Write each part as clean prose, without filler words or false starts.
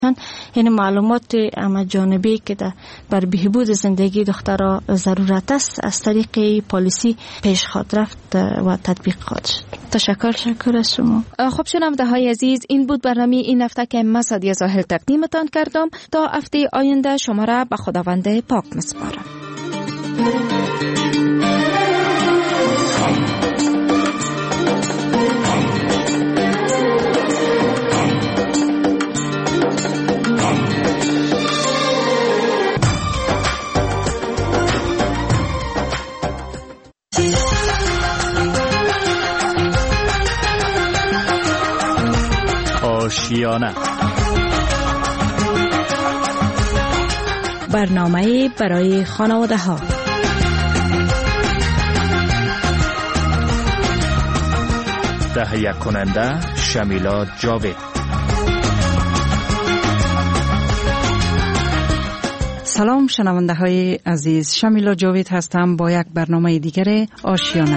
این معلومات اما جانبی که بر بهبود زندگی دخترها ضرورت است از طریق پالیسی پیش خواهد رفت و تطبیق خواهد شد. تشکر از شما. خب شنونده های عزیز، این بود برنامه این هفته که من سعدیه زاهل تقدیمتان کردم. تا هفته آینده شما را به خداوند پاک میسپارم. آشیانه، برنامه برای خانواده ها. تهیه کننده شمیلا جاوید. سلام شنونده های عزیز، شمیلا جاوید هستم با یک برنامه دیگر آشیانه.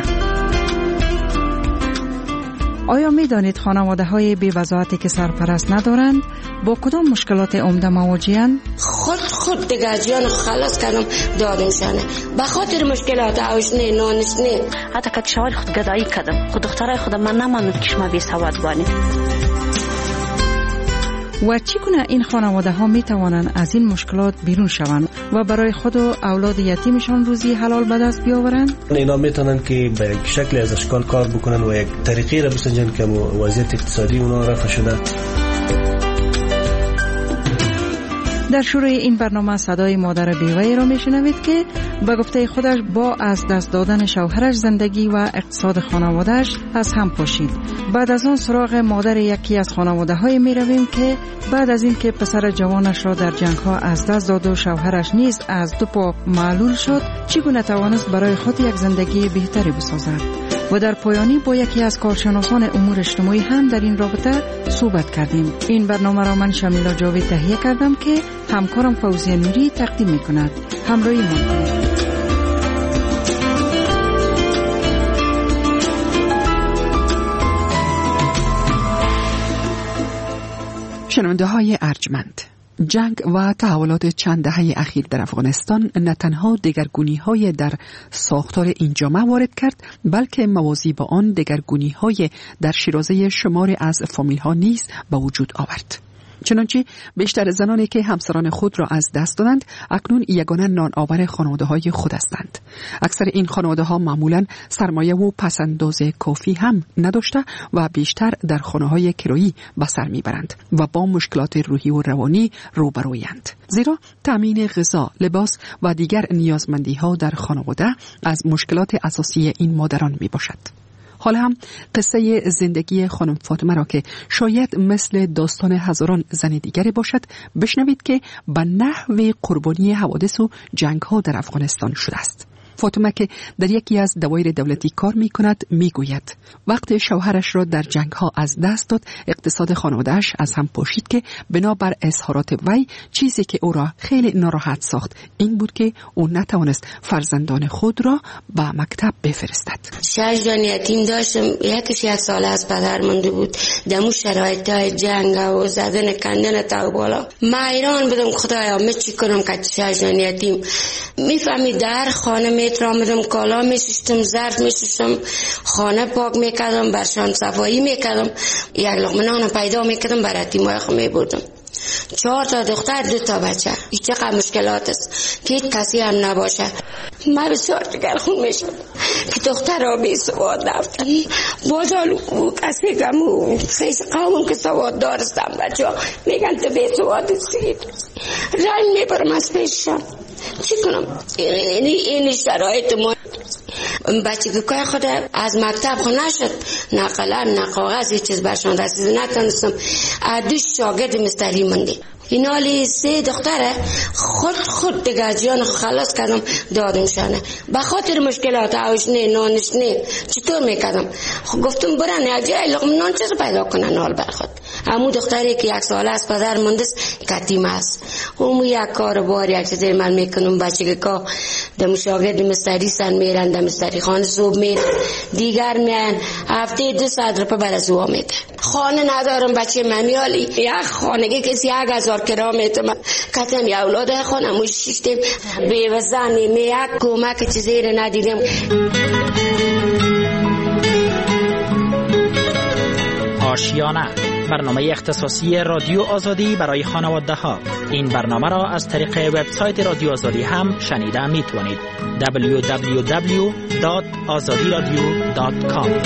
آیا می دانید خانواده های بی وضاحتی که سرپرست ندارند با کدام مشکلات عمده مواجهند؟ خود دیگه جان خلاص کردم دادنشانه به خاطر مشکلات آوشنه نانشنه. حتی که شوار خود گدایی کردم، خود دخترای خودم من نماند که شما بی سواد بانی. و چگونه این خانواده ها می توانند از این مشکلات بیرون شوند و برای خود و اولاد یتیمشان روزی حلال به دست بیاورند؟ اینا میتونن که به یک شکل از اشکال کار بکنن و یک طریقی را بسنجن که وضعیت اقتصادی اونا رفع شده. در شروع این برنامه صدای مادر بیوه‌ای را میشنوید که به گفته خودش با از دست دادن شوهرش زندگی و اقتصاد خانوادهش از هم پاشید. بعد از آن سراغ مادر یکی از خانواده های می رویم که بعد از این که پسر جوانش را در جنگ ها از دست داد و شوهرش نیز از دو پا معلول شد، چگونه توانست برای خود یک زندگی بهتری بسازد. و در پایانی با یکی از کارشناسان امور اجتماعی هم در این رابطه صحبت کردیم. این برنامه را من شمیلا جاوید تهیه کردم که همکارم فوزیه نوری تقدیم می‌کند. همراهی ما کنید. شنونده های ارجمند، جنگ و تحولات چند دهه اخیر در افغانستان نه تنها دگرگونی‌های در ساختار این جامعه وارد کرد، بلکه موازی با آن دگرگونی‌های در شیرازه شماری از فامیل‌ها نیز به وجود آورد. چنانچه بیشتر زنانی که همسران خود را از دست دادند اکنون یگانه نان آور خانواده‌های خود هستند. اکثر این خانواده‌ها معمولاً سرمایه و پس‌انداز کافی هم نداشته و بیشتر در خانه‌های کرایی به سر میبرند و با مشکلات روحی و روانی روبرویند. زیرا تامین غذا، لباس و دیگر نیازمندی‌ها در خانواده از مشکلات اساسی این مادران میباشد. حالا هم قصه زندگی خانم فاطمه را که شاید مثل داستان هزاران زن دیگری باشد بشنوید که به نحو قربانی حوادث و جنگ ها در افغانستان شده است. فاطمه که در یکی از دوایر دولتی کار می کند می گوید وقت شوهرش را در جنگ ها از دست داد اقتصاد خانواده‌اش از هم پاشید که بنابر اظهارات وی چیزی که او را خیلی ناراحت ساخت این بود که او نتوانست فرزندان خود را به مکتب بفرستد. 6 جان یتیم داشتم، یکیش 1 ساله از پدر مونده بود. دمو شرایط های جنگ و زدن کندن تا بالا من حیران بودم خدایا من چی کنم که 6 جان یتیم. میفهمی در خانه میترامدم، کالا میشستم، ظرف میشستم، خانه پاک میکردم، برشان صفایی میکردم، یک لقمه نان پیدا میکردم برای یتیمای خود میبردم. 4 تا دختر 2 تا بچه. این چقدر مشکلات است که هیچ کسی هم نباشه. من بسیار دگرخون میشم که دختر را بی سواد رفتن بازالو کسی گمو خیش قومم که سواد دارستم بچه ها میگن تو بی سواد استید رنگ میبرم از پیششم. چی کنم؟ این شرایط ما بچگی که خود از مکتب خود نشد، نه قلم نه کاغذ هیچ چیز برشان رسید، نتونستم. 2 شاگرد مستری مونده. این حالی 3 دختره خود دیگه جان خلاص کردم دادمشانه به خاطر مشکلات آوشنه نانشنه. چطور میکردم؟ گفتم برن یک جای لقمه نان چیز پیدا کنن حال بر خود. همون دختری که 1 ساله از پدر مندست یتیم است. اون یک کار بار یک چیزی من میکنم بچگی که دم شاگرد مستری سن میرن دم مستری خانه صبح میرن دیگر میان هفته 2 ساعت رو برای زوا میده. خانه ندارم بچه منیالی یک خانگی کسی 1000 کیلومتر کتم یا اولاد خانم و شیشتیم بیوزنی می یک کمک چیزی رو ندیدم. آشیانه، برنامه اختصاصی رادیو آزادی برای خانواده ها. این برنامه را از طریق وبسایت رادیو آزادی هم شنیده می توانید. www.azadiradio.com.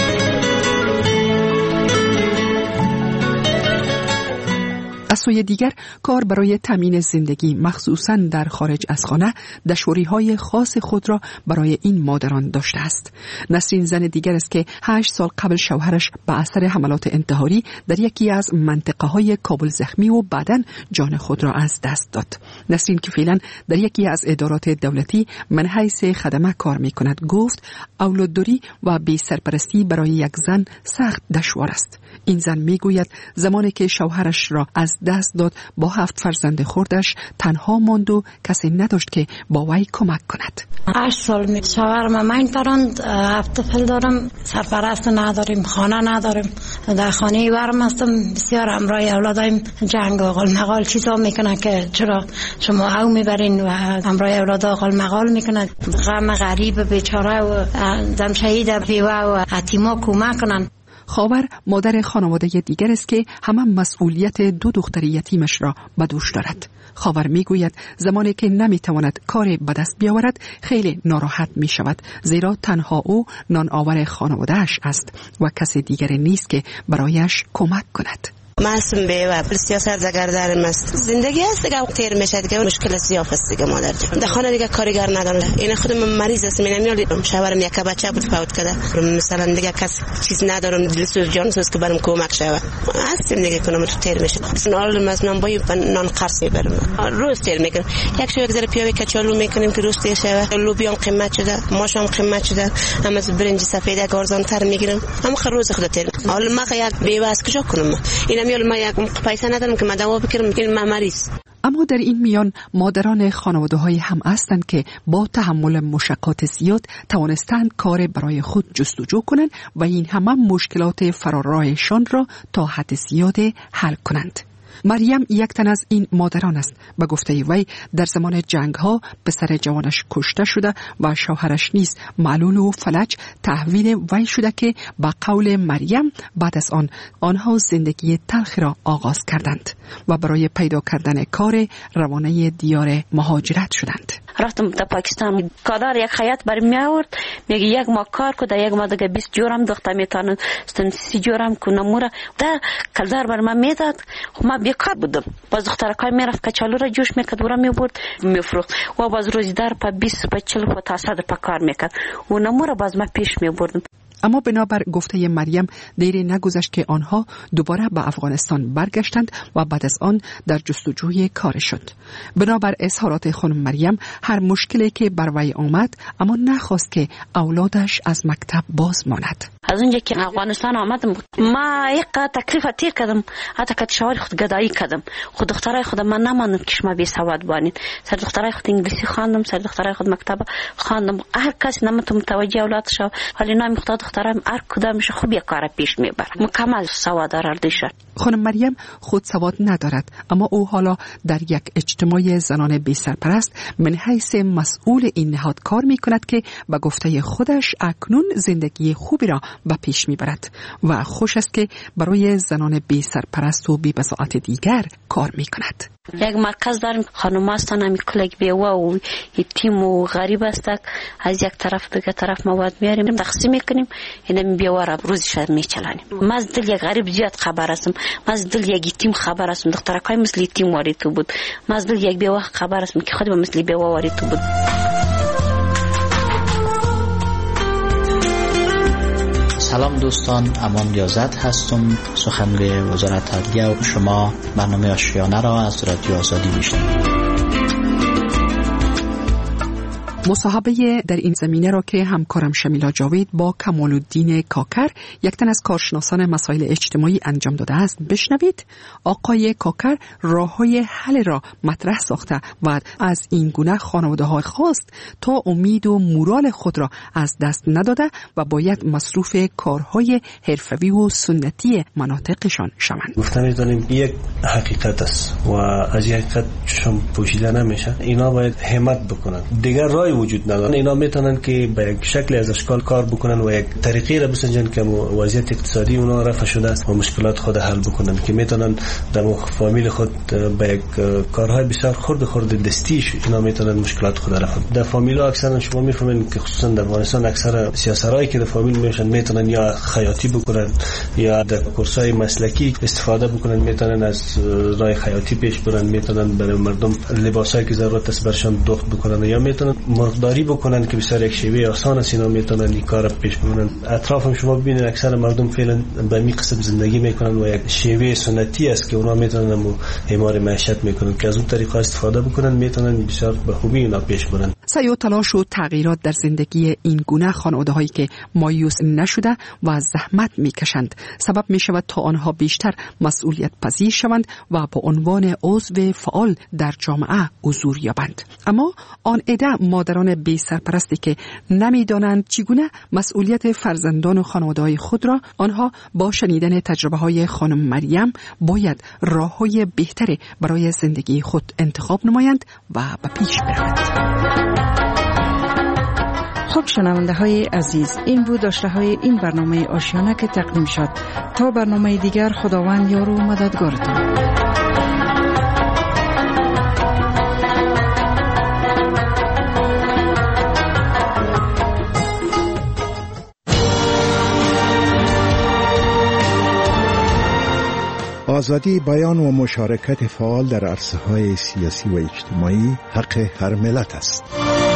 از سوی دیگر کار برای تامین زندگی مخصوصاً در خارج از خانه دشواری‌های خاص خود را برای این مادران داشته است. نسرین زن دیگر است که 8 سال قبل شوهرش به اثر حملات انتحاری در یکی از منطقه‌های کابل زخمی و بعداً جان خود را از دست داد. نسرین که فعلاً در یکی از ادارات دولتی من حیث خدمه کار می‌کند گفت اولادداری و بی سرپرستی برای یک زن سخت دشوار است. این زن میگوید زمانی که شوهرش را از دست داد با 7 فرزند خردش تنها ماند و کسی نداشت که با وی کمک کند. 8 سال می شوهرم من پراند 7 فل دارم، سرپرست نداریم، خانه نداریم، در خانه ورم هستم. بسیار همراه اولادایم جنگ و قال مقال چیزا میکنن که چرا شما او میبرین و همراه اولادا قال مقال میکنن. غم غریب بیچاره و دم شهید بیوه و یتیما کمک کنن. خاور مادر خانواده دیگر است که همه مسئولیت 2 دختر یتیمش را به دوش دارد. خاور میگوید زمانی که نمیتواند کاری به دست بیاورد خیلی ناراحت می شود، زیرا تنها او نان آور خانواده‌اش است و کسی دیگر نیست که برایش کمک کند. معصوم بیوه سیاست زگردار است. زندگی است دیگه تیر میشه دیگه، مشکل سیاف است دیگه. مادر در خانه دیگه کارگر ندارم. این خودم مریض است، میام شوهرم یک بچه بود فوت کرده، مثلا دیگه کس چیز ندارم، دلسوز جانسوز که برام کمک شود. هستیم دیگه کنم تو تیر میشه. نال مثلا با نان قرص میبرم روز تیر میکنم. یک شو یک ذره پیاوی کچالو میکنیم که روز تیر شود. لوبیا قیمت شده، ماشام قیمت شده، هم از برنج سفید ارزان تر میگیرم. هم روز خود تیر. حالا ما یک بیوه است کجا کنم؟ ما یک پیسه ندارم که مدام بکرم که من مریض. اما در این میان مادران خانواده‌های هم هستند که با تحمل مشقات زیاد توانستند کار برای خود جستجو کنند و این همه مشکلات فرارایشان را تا حد زیاد حل کنند. مریم یک تن از این مادران است. به گفته وی در زمان جنگ ها پسر جوانش کشته شده و شوهرش نیز معلول و فلج تحویل وی شده که به قول مریم بعد از آنها زندگی تلخ را آغاز کردند و برای پیدا کردن کار روانه دیار مهاجرت شدند. رفتم در پاکستان، کادر یک خیاط برام می آورد، میگه یک ماه کار کو، در یک ماه دیگه 20 جورم دختر میتونن 30 جورم کنم مورا در کلدار برام میداد. خب ما بیکار بودم، باز دختر کار میرفت کچالو را جوش میکرد ورا میبرد میفروخت و باز روزدار په 20 په 40 په تاسو د پکار میکرد و نمورا باز ما پیش میبردم. اما بنابر گفته مریم دیری نگذشت که آنها دوباره به افغانستان برگشتند و بعد از آن در جستجوی کار شد. بنابر اظهارات خانم مریم هر مشکلی که بر وی آمد اما نخواست که اولادش از مکتب باز ماند. از اونجا که افغانستان آمدم ما یک تکلیف تیر کردم، حتی که شوهر خود گدایی کردم. خود دخترای خود من نماندم که شما بی سواد بانید. سر دخترای خود انگلیسی خواندم، سر دخترای خود مکتب خواندم. هر کس نمت متوجه اولاد شو، ولی نمی خود دخترم هر کدامش خوب یک کار پیش میبره. مکمل سواد داشته. خانم مریم خود سواد ندارد، اما او حالا در یک اجتماع زنان بی سرپرست من حیث مسئول این نهاد کار میکند که به گفته خودش اکنون زندگی خوبی را به پیش میبرد و خوش است که برای زنان بی سرپرست و بی بضاعت دیگر کار میکند. یک مرکز داریم، خانم هستن همی کلک بیوه و یتیم و غریب هستک، از یک طرف دیگه طرف مواد میاریم تقسیم میکنیم، این بیوه را روزش میچلانیم. من از دل یک غریب زیاد خبر هستم، من از دل یک یتیم خبر هستم، دخترکای مثل یتیم واری تو بود. من از دل یک بیوه خبر هستم که خودم مثل بیوه واری تو بود. سلام دوستان، امان ریاضت هستم، سخنگوی وزارت عدلیه و شما برنامه آشیانه را از رادیو آزادی میشنوید. مصاحبه در این زمینه را که همکارم شمیلا جاوید با کمال الدین کاکر، یک تن از کارشناسان مسائل اجتماعی انجام داده است بشنوید. آقای کاکر راه‌های حل را مطرح ساخته و از این گونه خانواده‌ها خواست تا امید و مورال خود را از دست نداده و باید مصروف کارهای حرفه‌ای و سنتی مناطقشان شوند. گفتن می‌دانیم یک حقیقت است و از این حقیقت چشم پوشیده نمیشه. اینا باید همت بکنن. دیگر راهی وجود نداره. اینا میتونن که به یک شکل از اشکال کار بکنن و یک طریقی را بسنجن که وضعیت اقتصادی اونا رفع شده است و مشکلات خود حل بکنن، که میتونن در فامیل خود به یک کارهای بسیار خرد دستیش اینا میتونن مشکلات خود رفع. در فامیل ها اکثرا شما میفهمین که خصوصا در افغانستان اکثر سیاسرایی که در فامیل میشن میتونن یا خیاطی بکنن یا در کورسای مسلکی استفاده بکنن، میتونن از راه خیاطی پیش برن، میتونن برای مردم لباسایی که ضرورت است برشان دوخت بکنن یا میتونن مرغداری بکنن که بسیار یک شیوه آسان است. اینا میتونن این کار پیش ببرن. اطرافم شما ببینید اکثر مردم فعلا به این قسم زندگی میکنن و یک شیوه سنتی است که اونا میتونن امار معیشت میکنن، که از اون طریقه استفاده بکنن میتونن بسیار به خوبی اینا پیش برن. سعی و تلاش و تغییرات در زندگی این گونه خانواده‌هایی که مایوس نشده و زحمت میکشند سبب میشود تا آنها بیشتر مسئولیت پذیر شوند و با عنوان عضو فعال در جامعه حضور یابند. اما آن عده مادران بی سرپرستی که نمیدانند چگونه مسئولیت فرزندان و خانواده‌های خود را آنها با شنیدن تجربه‌های خانم مریم باید راه‌های بهتری برای زندگی خود انتخاب نمایند و به پیش بروند. خب شنونده های عزیز، این بود داشته های این برنامه آشیانه که تقدیم شد. تا برنامه دیگر خداوند یار و مددگارتان. آزادی بیان و مشارکت فعال در عرصه‌های سیاسی و اجتماعی حق هر ملت است.